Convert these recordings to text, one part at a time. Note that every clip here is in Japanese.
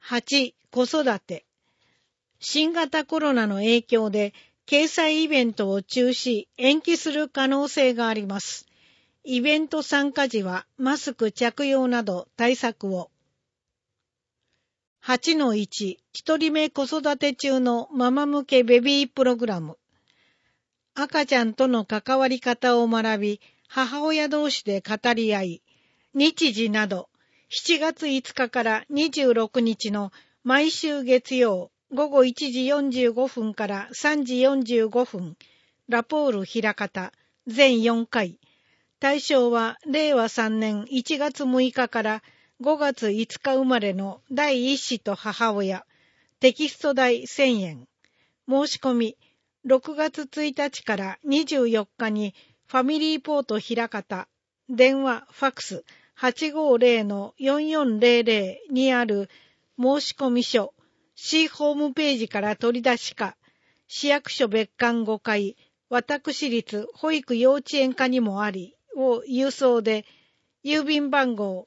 8、子育て。新型コロナの影響で、掲載イベントを中止、延期する可能性があります。イベント参加時はマスク着用など対策を。8-1、一人目子育て中のママ向けベビープログラム。赤ちゃんとの関わり方を学び、母親同士で語り合い、日時など、7月5日から26日の毎週月曜午後1時45分から3時45分、ラポール枚方、全4回。対象は令和3年1月6日から5月5日生まれの第一子と母親。テキスト代1000円。申し込み、6月1日から24日にファミリーポート枚方、電話、ファックス、850-4400にある申し込み書、市ホームページから取り出しか、市役所別館5階、私立保育幼稚園課にもあり、を郵送で、郵便番号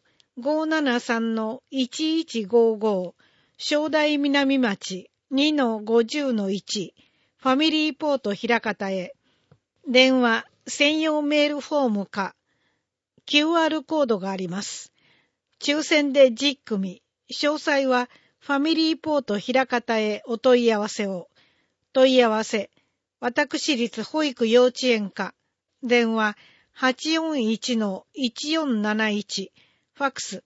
573-1155、正代南町 2-50-1、ファミリーポート枚方へ、電話、専用メールフォームか、QR コードがあります。抽選で10組、詳細はファミリーポート枚方へお問い合わせを。問い合わせ、私立保育幼稚園課、電話841-1471、ファックス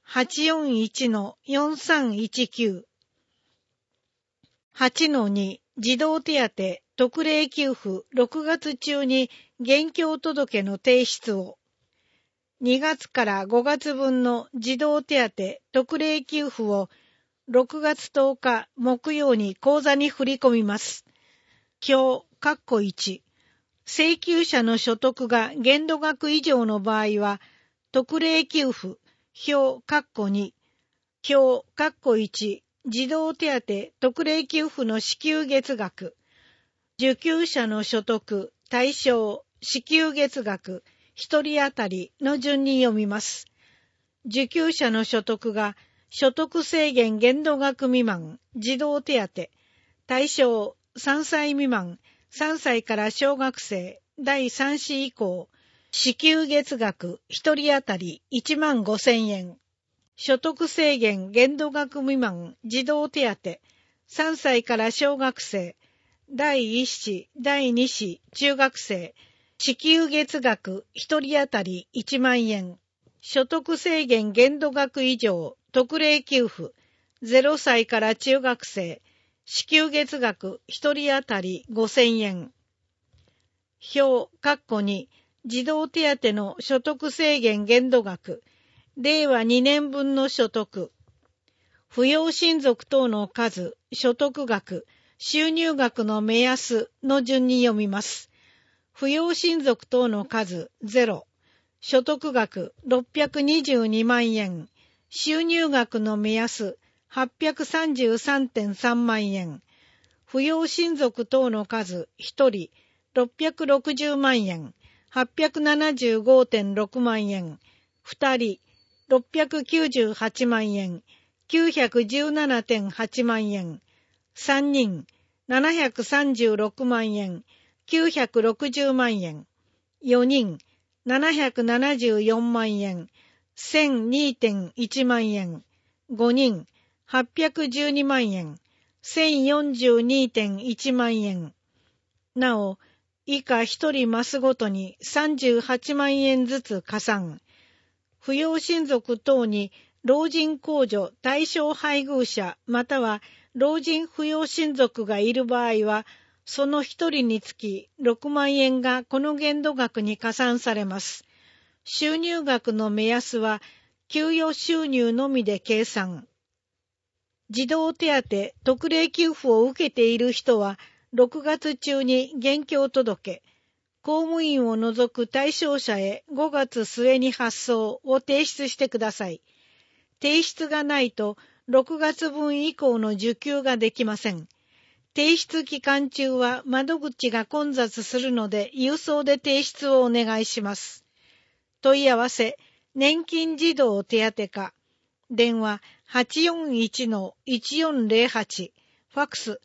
841-4319。8-2、児童手当特例給付6月中に現況届の提出を。2月から5月分の児童手当特例給付を6月10日木曜に口座に振り込みます。表、1、請求者の所得が限度額以上の場合は、特例給付、表、2、表、1、児童手当特例給付の支給月額、受給者の所得、対象、支給月額、1人当たりの順に読みます。受給者の所得が所得制限限度額未満、児童手当、対象、3歳未満、3歳から小学生、第3子以降、支給月額1人当たり15,000円。所得制限限度額未満、児童手当、3歳から小学生、第1子、第2子、中学生、支給月額1人当たり1万円。所得制限限度額以上、特例給付、0歳から中学生、支給月額1人当たり5,000円。表、2、児童手当の所得制限限度額、令和2年分の所得、扶養親族等の数、所得額、収入額の目安の順に読みます。扶養親族等の数0、所得額622万円、収入額の目安833.3万円、扶養親族等の数1人660万円、875.6万円、2人698万円、917.8万円、3人736万円、960万円、4人774万円、1002.1万円、5人812万円、1042.1万円。なお、以下1人マスごとに38万円ずつ加算。扶養親族等に老人控除対象配偶者または老人扶養親族がいる場合は、その一人につき6万円がこの限度額に加算されます。収入額の目安は給与収入のみで計算。児童手当特例給付を受けている人は6月中に現況届、公務員を除く対象者へ5月末に発送を提出してください。提出がないと6月分以降の受給ができません。提出期間中は窓口が混雑するので郵送で提出をお願いします。問い合わせ、年金児童手当課。電話 841-1408、ファックス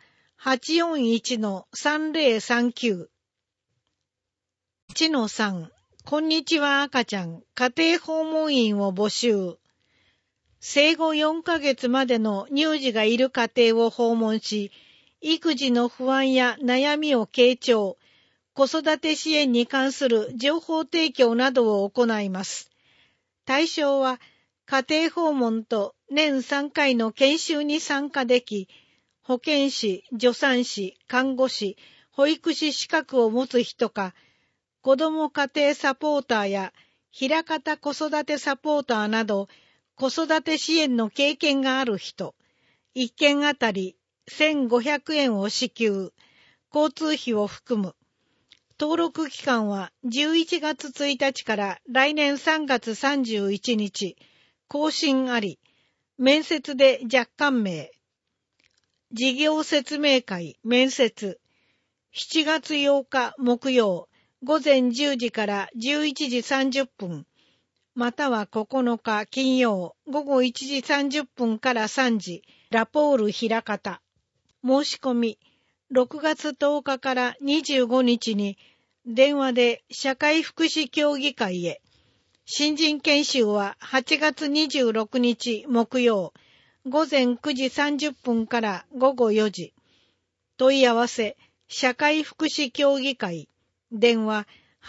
841-3039。1-3、こんにちは赤ちゃん、家庭訪問員を募集。生後4ヶ月までの乳児がいる家庭を訪問し、育児の不安や悩みを傾聴、子育て支援に関する情報提供などを行います。対象は、家庭訪問と年3回の研修に参加でき、保健師、助産師、看護師、保育士資格を持つ人か、子ども家庭サポーターや、枚方子育てサポーターなど、子育て支援の経験がある人、1件あたり1500円を支給、交通費を含む。登録期間は11月1日から来年3月31日、更新あり、面接で若干名。事業説明会、面接。7月8日木曜、午前10時から11時30分、または9日金曜、午後1時30分から3時、ラポール枚方。申し込み、6月10日から25日に、電話で社会福祉協議会へ。新人研修は8月26日木曜、午前9時30分から午後4時。問い合わせ、社会福祉協議会。電話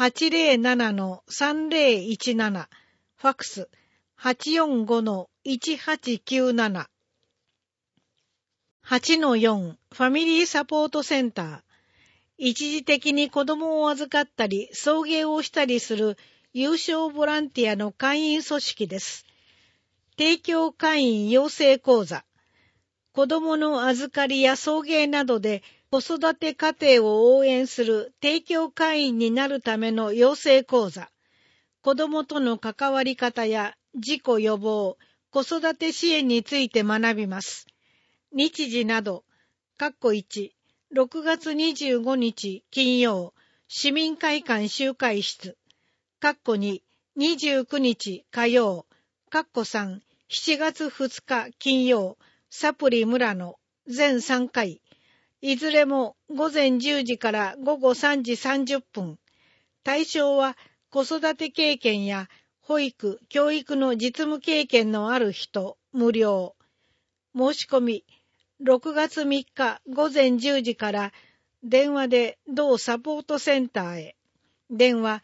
807-3017。ファックス 845-1897。8-4 ファミリーサポートセンター。一時的に子供を預かったり送迎をしたりする有償ボランティアの会員組織です。提供会員養成講座。子供の預かりや送迎などで子育て家庭を応援する提供会員になるための養成講座。子供との関わり方や事故予防、子育て支援について学びます。日時など、1、6月25日金曜、市民会館集会室、2、29日火曜、3、7月2日金曜、サプリ村野、全3回、いずれも午前10時から午後3時30分。対象は子育て経験や保育・教育の実務経験のある人、無料。申し込み、6月3日午前10時から電話で同サポートセンターへ。電話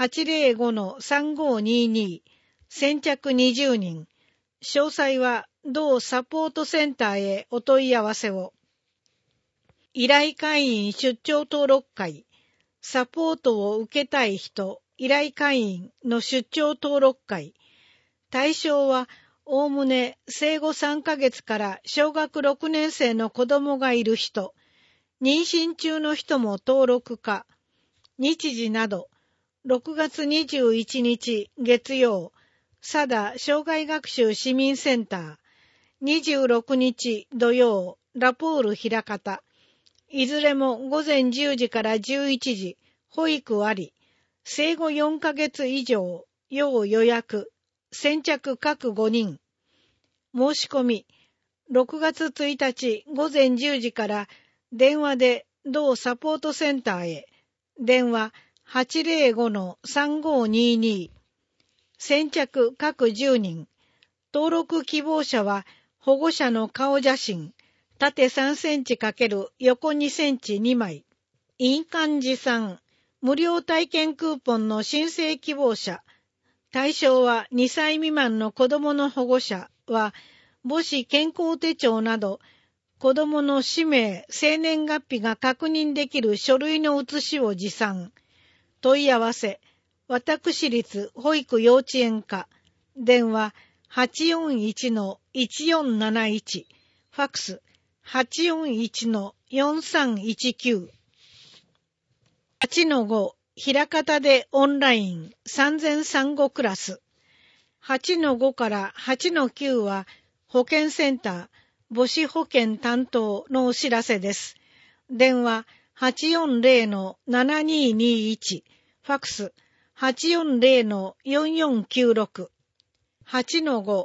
805-3522。先着20人。詳細は同サポートセンターへお問い合わせを。依頼会員出張登録会。サポートを受けたい人、依頼会員の出張登録会。対象は、おおむね生後3ヶ月から小学6年生の子供がいる人、妊娠中の人も登録可。日時など、6月21日月曜、佐田障害学習市民センター、26日土曜、ラポール枚方。いずれも午前10時から11時、保育あり、生後4ヶ月以上、要予約、先着各5人。申し込み、6月1日午前10時から電話で同サポートセンターへ。電話 805-3522。先着各10人。登録希望者は保護者の顔写真、縦3センチ×横2センチ2枚。印鑑持参。無料体験クーポンの申請希望者。対象は2歳未満の子供の保護者は、母子健康手帳など、子供の氏名、生年月日が確認できる書類の写しを持参。問い合わせ、私立保育幼稚園課。電話 841-1471。ファックス 841-4319。8-5、枚方でオンライン3000産後クラス。8-5から8-9は保健センター、母子保健担当のお知らせです。電話 840-7221。ファックス 840-4496。8-5、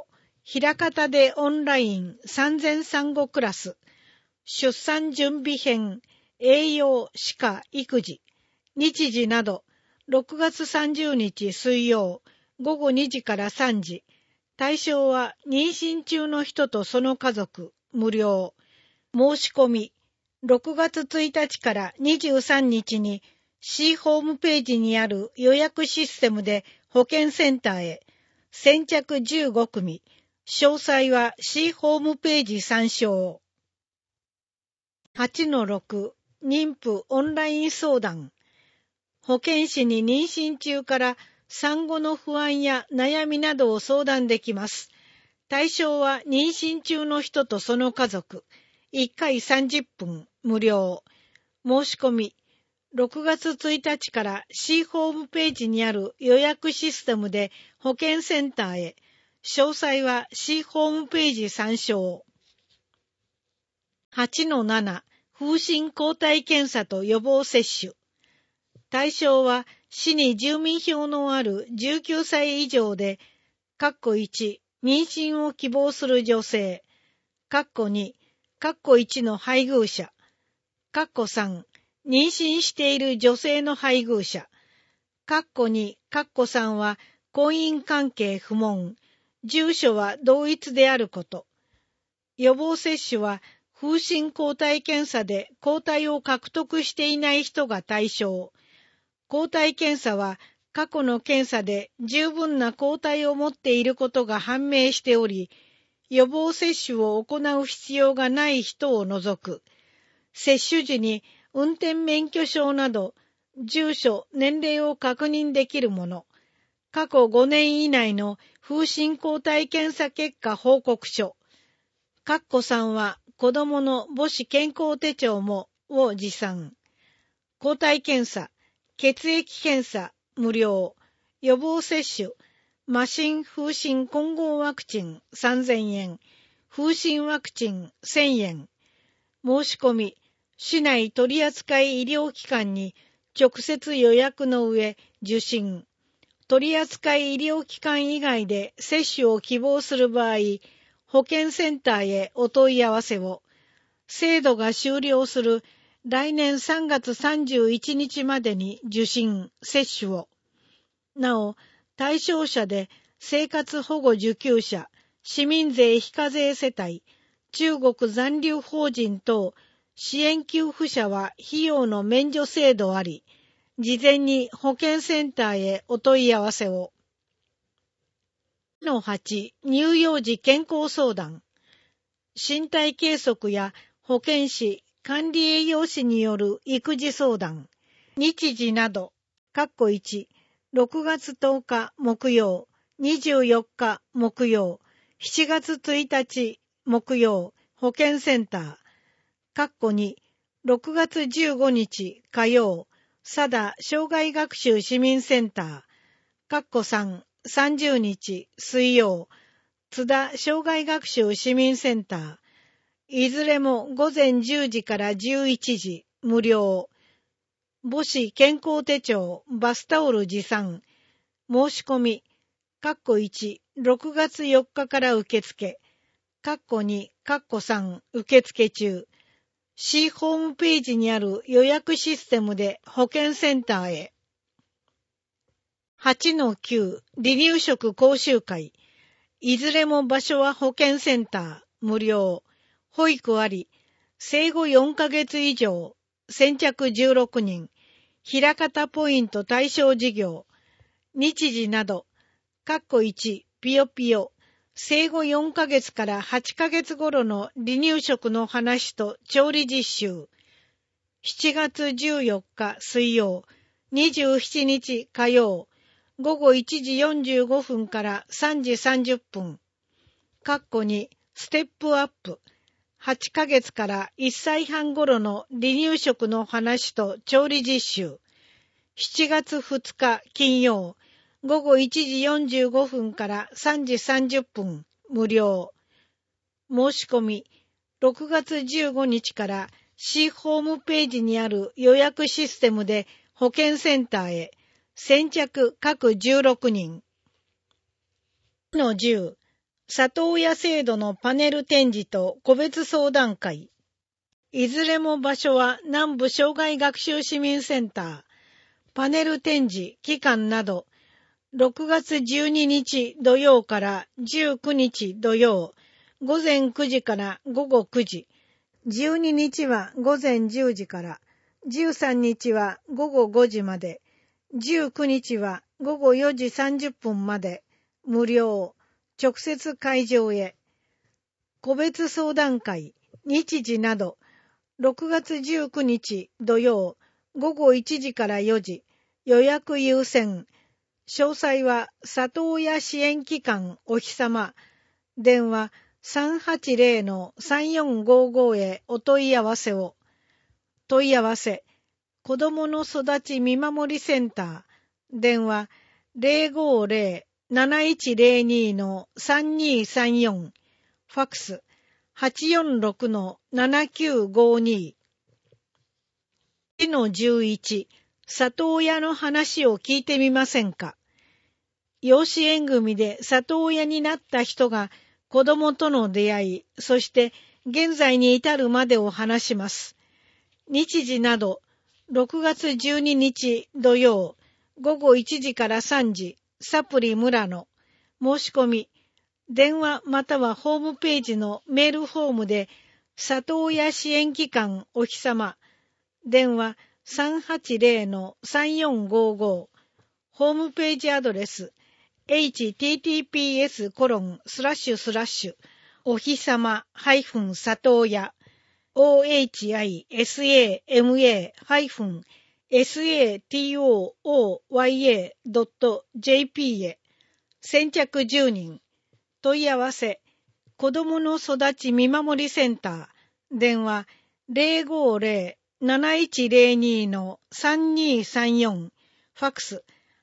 枚方でオンライン3000産後クラス、出産準備編、栄養、歯科、育児、日時など、6月30日水曜、午後2時から3時。対象は妊娠中の人とその家族、無料。申し込み、6月1日から23日に C ホームページにある予約システムで保健センターへ。先着15組。詳細は C ホームページ参照。8-6 妊婦オンライン相談。保健師に妊娠中から産後の不安や悩みなどを相談できます。対象は妊娠中の人とその家族。1回30分無料。申し込み。6月1日から C ホームページにある予約システムで保健センターへ。詳細は C ホームページ参照。8-7 風疹抗体検査と予防接種。対象は市に住民票のある19歳以上で、1、妊娠を希望する女性、2、1の配偶者、3、妊娠している女性の配偶者、2、3は婚姻関係不問、住所は同一であること。予防接種は風疹抗体検査で抗体を獲得していない人が対象。抗体検査は過去の検査で十分な抗体を持っていることが判明しており、予防接種を行う必要がない人を除く。接種時に運転免許証など、住所、年齢を確認できるもの。過去5年以内の風疹抗体検査結果報告書。3は子供の母子健康手帳もを持参。抗体検査、血液検査、無料。予防接種、麻疹風疹混合ワクチン3000円。風疹ワクチン1000円。申し込み、市内取扱医療機関に直接予約の上受診。取扱医療機関以外で接種を希望する場合、保健センターへお問い合わせを。制度が終了する来年3月31日までに受診、接種を。なお、対象者で生活保護受給者、市民税非課税世帯、中国残留邦人等、支援給付者は費用の免除制度あり、事前に保健センターへお問い合わせを。8、乳幼児健康相談。身体計測や保健師、管理栄養士による育児相談。日時など、1、6月10日木曜、24日木曜、7月1日木曜、保健センター。2、6月15日火曜、佐田障害学習市民センター。3、30日水曜、津田障害学習市民センター。いずれも午前10時から11時、無料。母子健康手帳、バスタオル持参。申し込み。1、6月4日から受付。2、3、受付中。市ホームページにある予約システムで保健センターへ。8-9、離乳食講習会。いずれも場所は保健センター、無料。保育あり。生後4ヶ月以上。先着16人。枚方ポイント対象事業。日時など。1、ピヨピヨ。生後4ヶ月から8ヶ月頃の離乳食の話と調理実習。7月14日水曜、27日火曜、午後1時45分から3時30分。2、ステップアップ。8ヶ月から1歳半頃の離乳食の話と調理実習。7月2日金曜、午後1時45分から3時30分、無料。申し込み、6月15日から市ホームページにある予約システムで保健センターへ、先着各16人。10、 里親制度のパネル展示と個別相談会。いずれも場所は南部障害学習市民センター。パネル展示期間など、6月12日土曜から19日土曜、午前9時から午後9時、12日は午前10時から、13日は午後5時まで、19日は午後4時30分まで、無料、直接会場へ。個別相談会、日時など、6月19日土曜、午後1時から4時、予約優先。詳細は里親支援機関おひさま、電話380-3455へお問い合わせを。問い合わせ、子どもの育ち見守りセンター、電話050-7102-3234、ファックス846-7952。1-11、里親の話を聞いてみませんか。養子縁組で里親になった人が子供との出会い、そして現在に至るまでを話します。日時など、6月12日土曜、午後1時から3時、サプリ村野。申し込み、電話またはホームページのメールフォームで、里親支援機関おひさま、電話380-3455、ホームページアドレス、https:// おひさま里親ohisa-satoya.jp へ。先着10人。問い合わせ、子どもの育ち見守りセンター、電話050-7102-3234、ファックス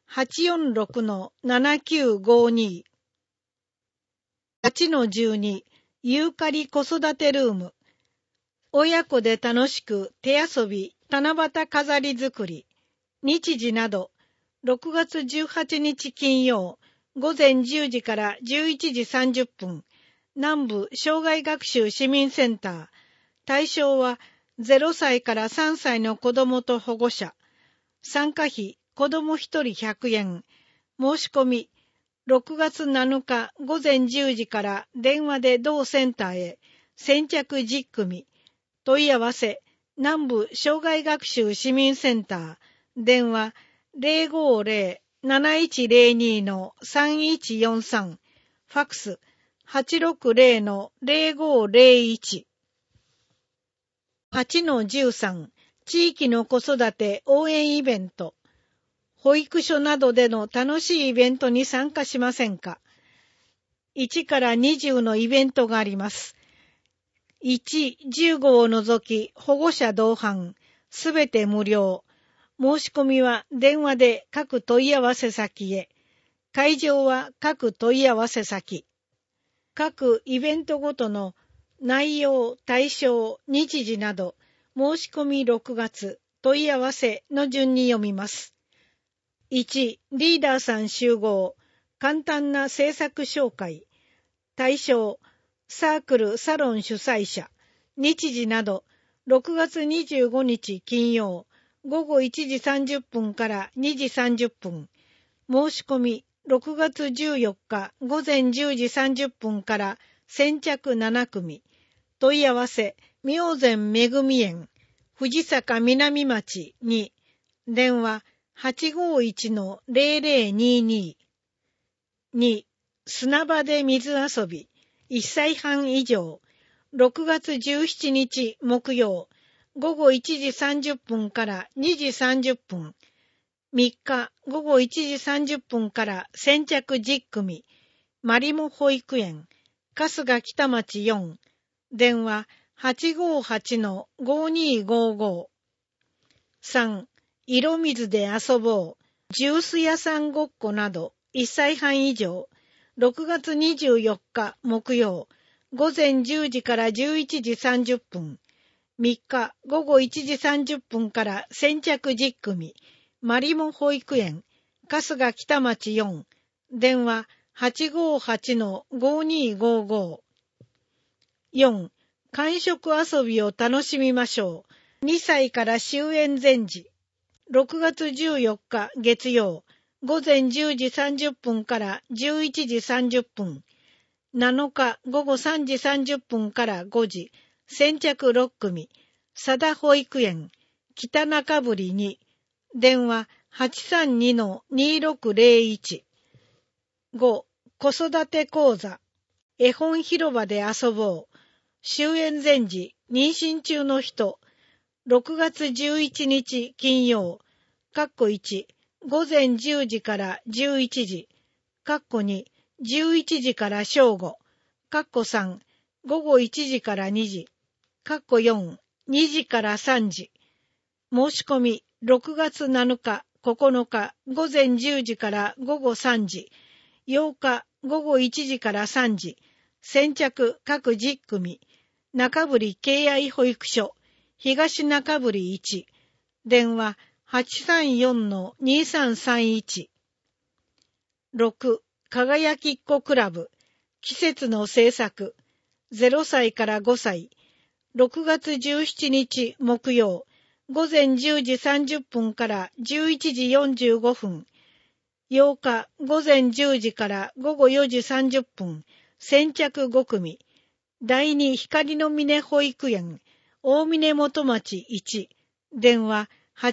846-7952。8-12、ユーカリ子育てルーム。親子で楽しく手遊び、七夕飾り作り。日時など、6月18日金曜、午前10時から11時30分、南部障害学習市民センター。対象は0歳から3歳の子どもと保護者。参加費、子ども1人100円。申し込み、6月7日午前10時から電話で同センターへ。先着10組。問い合わせ、南部障害学習市民センター。電話050-7102-3143。ファックス860-0501。8-13、地域の子育て応援イベント。保育所などでの楽しいイベントに参加しませんか。1から20のイベントがあります。1、15を除き保護者同伴、すべて無料。申し込みは電話で各問い合わせ先へ。会場は各問い合わせ先。各イベントごとの内容、対象、日時など、申し込み6月、問い合わせの順に読みます。1、リーダーさん集合、簡単な制作紹介。対象、サークルサロン主催者。日時など、6月25日金曜、午後1時30分から2時30分。申し込み、6月14日午前10時30分から先着7組。問い合わせ、明前めぐみ園、藤坂南町に、電話851-0022。2、砂場で水遊び、1歳半以上。6月17日木曜、午後1時30分から2時30分。3日午後1時30分から先着10組。まりも保育園、春日北町4。電話858-5255。3、色水で遊ぼう。ジュース屋さんごっこなど、1歳半以上。6月24日木曜、午前10時から11時30分。3日午後1時30分から先着10組。まりも保育園、春日北町4。電話 858-5255。4. 間食遊びを楽しみましょう。2歳から終園前時。6月14日月曜、午前10時30分から11時30分。7日午後3時30分から5時。先着6組。佐田保育園、北中堀2。電話 832-2601。5. 子育て講座。絵本広場で遊ぼう。終園前時、妊娠中の人。6月11日金曜。1、午前10時から11時。2、11時から正午。3、午後1時から2時。4、2時から3時。申し込み、6月7日、9日、午前10時から午後3時。8日、午後1時から3時。先着各10組。中堀敬愛保育所、東中堀1。電話 834-2331。6. 輝きっ子クラブ。季節の制作。0歳から5歳。6月17日木曜。午前10時30分から11時45分。8日午前10時から午後4時30分。先着5組。第二光の峰保育園、大峰元町1。電話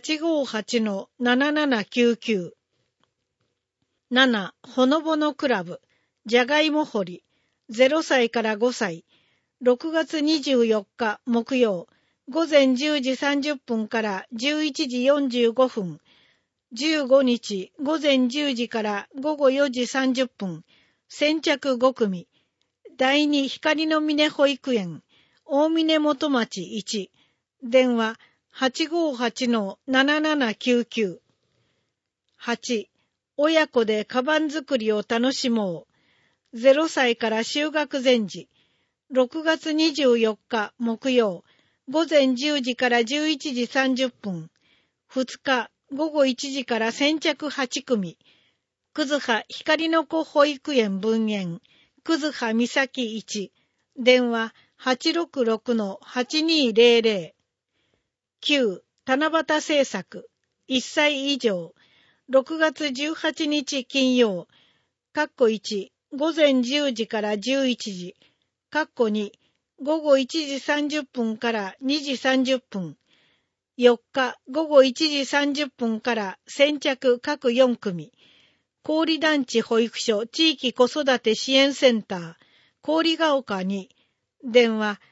858-7799。7. ほのぼのクラブ。じゃがいも掘り。0歳から5歳。6月24日木曜。午前10時30分から11時45分。15日午前10時から午後4時30分。先着5組。第二光の峰保育園、大峰元町1。電話 858-7799。8. 親子でカバン作りを楽しもう。0歳から就学前時。6月24日木曜。午前10時から11時30分。2日午後1時から先着8組。葛葉光の子保育園分園。葛葉美咲1。電話 866-8200。9. 七夕製作。1歳以上。6月18日金曜。1、午前10時から11時。2、午後1時30分から2時30分。4日午後1時30分から先着各4組。郡団地保育所地域子育て支援センター、郡ヶ丘2。電話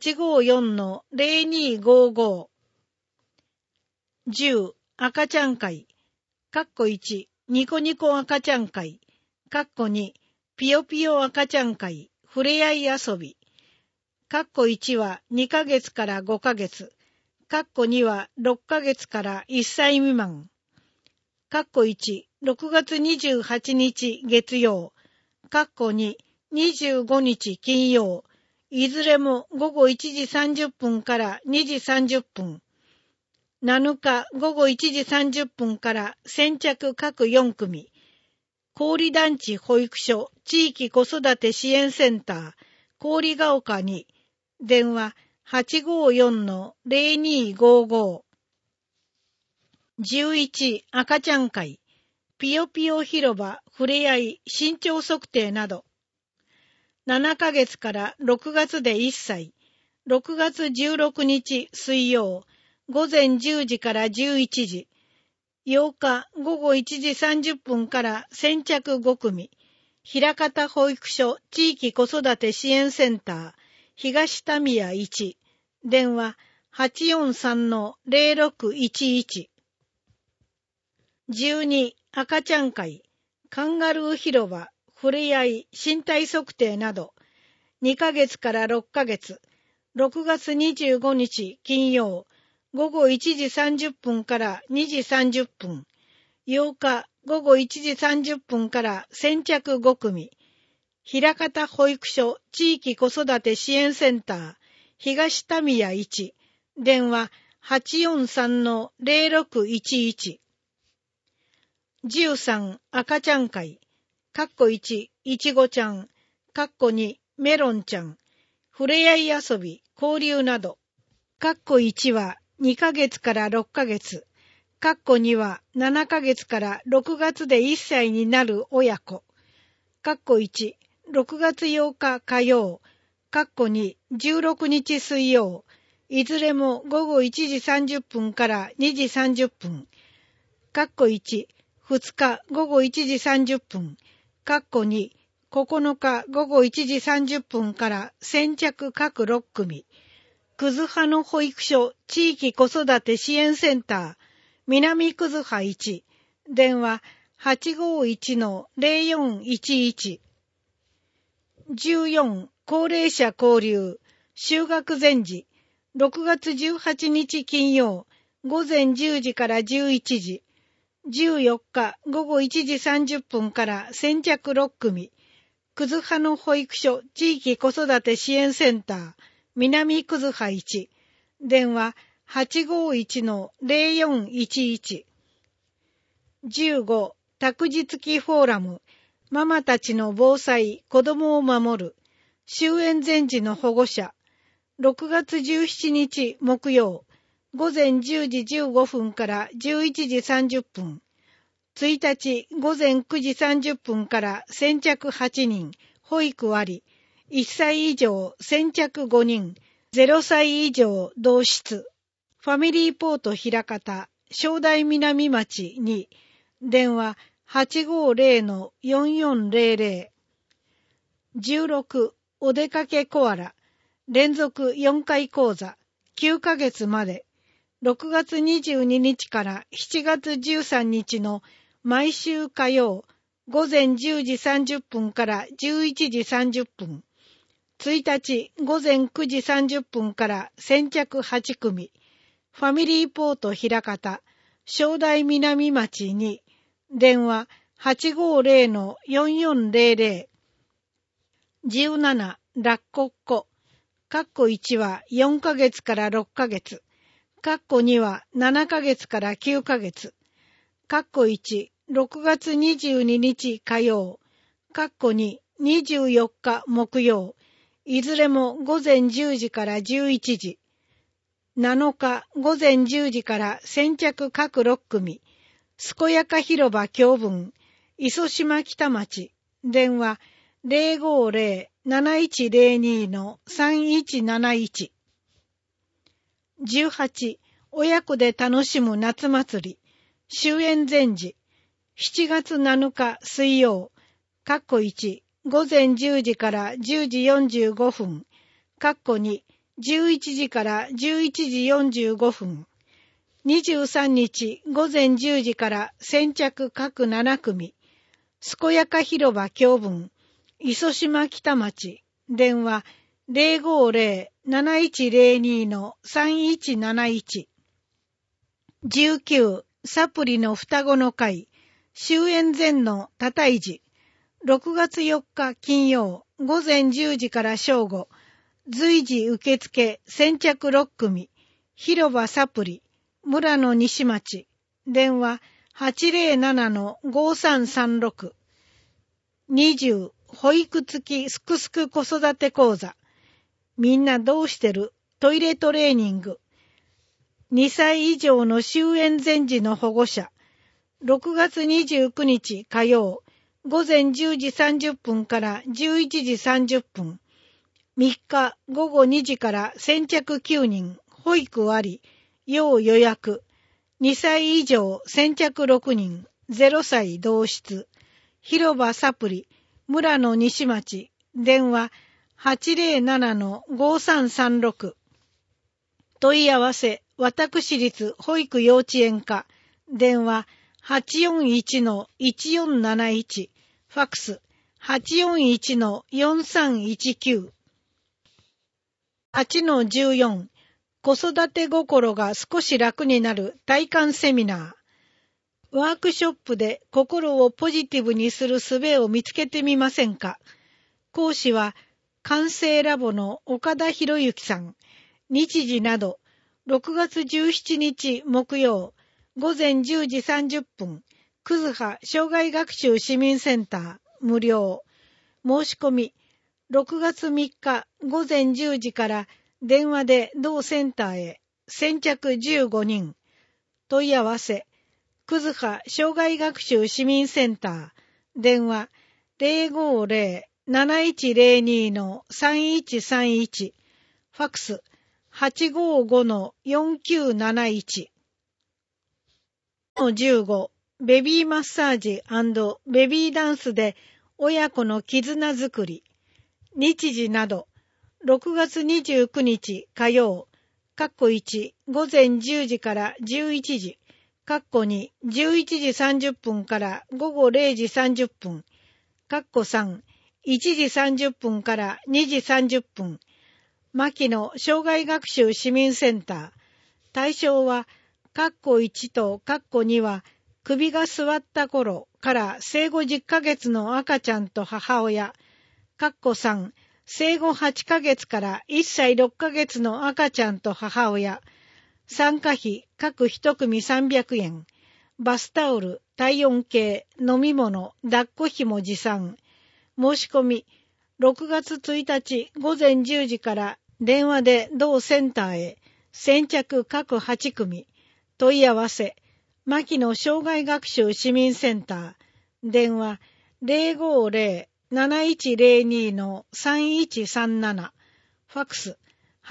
854-0255。10. 赤ちゃん会。1、ニコニコ赤ちゃん会。2、ピヨピヨ赤ちゃん会。ふれあい遊び。1は2ヶ月から5ヶ月。2は6ヶ月から1歳未満。1、6月28日月曜。2、25日金曜。いずれも午後1時30分から2時30分。7日午後1時30分から先着各4組。郡団地保育所地域子育て支援センター、郡ヶ丘2。電話 854-0255。11. 赤ちゃん会。ピヨピヨ広場、ふれあい、身長測定など。7ヶ月から6月で1歳。6月16日水曜。午前10時から11時。8日午後1時30分から先着5組。枚方保育所地域子育て支援センター、東田宮1。電話 843-0611。12. 赤ちゃん会。カンガルー広場、ふれあい、身体測定など。2ヶ月から6ヶ月。6月25日金曜。午後1時30分から2時30分。8日午後1時30分から先着5組。枚方保育所地域子育て支援センター、東田宮1。電話 843-0611。13. 赤ちゃん会。1、 いちごちゃん、2メロンちゃん、ふれあい遊び、交流など。1は2ヶ月から6ヶ月。2は7ヶ月から6月で1歳になる親子。1、6月8日火曜。2、16日水曜。いずれも午後1時30分から2時30分。1、2日午後1時30分。2、9日午後1時30分から先着各6組。葛葉の保育所地域子育て支援センター、南葛葉1、電話 851-0411。14、高齢者交流、就学前時、6月18日金曜、午前10時から11時、14日午後1時30分から先着6組、葛葉の保育所地域子育て支援センター、南葛葉1、電話 851-0411。15、託児付きフォーラム、ママたちの防災、子供を守る、終園前時の保護者、6月17日木曜、午前10時15分から11時30分、1日午前9時30分から先着8人、保育あり、1歳以上先着5人、0歳以上同室、ファミリーポート枚方、正代南町に、電話 850-4400。16、お出かけコアラ、連続4回講座、9ヶ月まで、6月22日から7月13日の毎週火曜、午前10時30分から11時30分、1日午前9時30分から先着8組、ファミリーポート枚方、正代南町に、電話 850-4400。17、ラッコっ子。1は4ヶ月から6ヶ月。2は7ヶ月から9ヶ月。1、6月22日火曜。2、24日木曜。いずれも午前10時から11時。7日午前10時から先着各6組。健やか広場教文。磯島北町。電話 050-7102-3171。18、親子で楽しむ夏祭り。終園前時。7月7日水曜。1、午前10時から10時45分。2、11時から11時45分。23日午前10時から先着各7組。健やか広場教文。磯島北町。電話 050-7102-3171。19、サプリの双子の会。終園前の多胎児。6月4日金曜。午前10時から正午。随時受付先着6組。広場サプリ。村野西町。電話 807-5336。20、保育付きすくすく子育て講座。みんなどうしてる？トイレトレーニング。2歳以上の終園前時の保護者。6月29日火曜。午前10時30分から11時30分。3日午後2時から先着9人。保育あり。要予約。2歳以上先着6人。0歳同室。広場サプリ。村野西町。電話 807-5336。問い合わせ。私立保育幼稚園課。電話 841-1471。ファックス 841-4319。8-14。子育て心が少し楽になる体感セミナー。ワークショップで心をポジティブにする術を見つけてみませんか。講師は感性ラボの岡田博之さん。日時など6月17日木曜午前10時30分。葛葉障害学習市民センター無料。 申し込み、6月3日午前10時から電話で同センターへ、先着15人。問い合わせ、くずは障害学習市民センター、電話050-7102-3131、ファックス855-4971。15、ベビーマッサージ&ベビーダンスで親子の絆づくり。日時など、6月29日火曜、1午前10時から11時、2、11時30分から午後0時30分、3、1時30分から2時30分、牧野障害学習市民センター。対象は、1と2は、首が座った頃から生後10ヶ月の赤ちゃんと母親、3、生後8ヶ月から1歳6ヶ月の赤ちゃんと母親、参加費各1組300円、バスタオル、体温計、飲み物、抱っこ費も持参。申し込み、6月1日午前10時から電話で同センターへ、先着各8組。問い合わせ、牧野障害学習市民センター、電話050-7102-3137、ファックス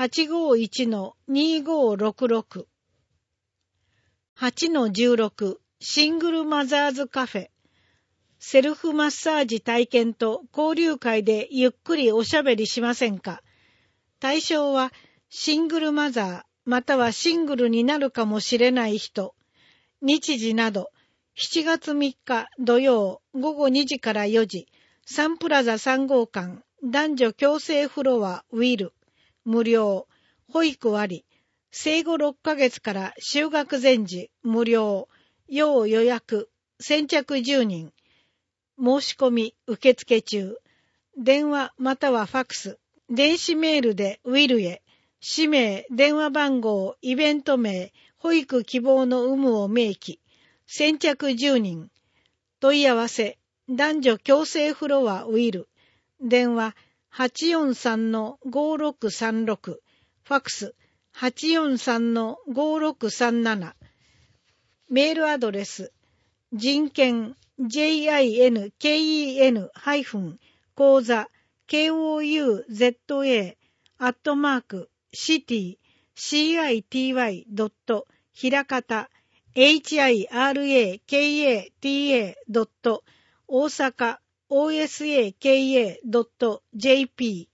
851-2566。8-16、シングルマザーズカフェ。セルフマッサージ体験と交流会でゆっくりおしゃべりしませんか？対象はシングルマザーまたはシングルになるかもしれない人。日時など、7月3日土曜午後2時から4時、サンプラザ3号館男女共生フロアウィル、無料、保育あり、生後6ヶ月から就学前時無料、要予約、先着10人。申し込み受付中。電話またはファックス、電子メールでウィルへ、氏名、電話番号、イベント名、保育希望の有無を明記。先着10人。問い合わせ、男女共生フロアウィル。電話843-5636。ファックス843-5637。メールアドレス、人権、JINKEN- 講座、KOUZA@city.CITY. ひらかた、HIRAKATA. 大阪 OSAKA.jp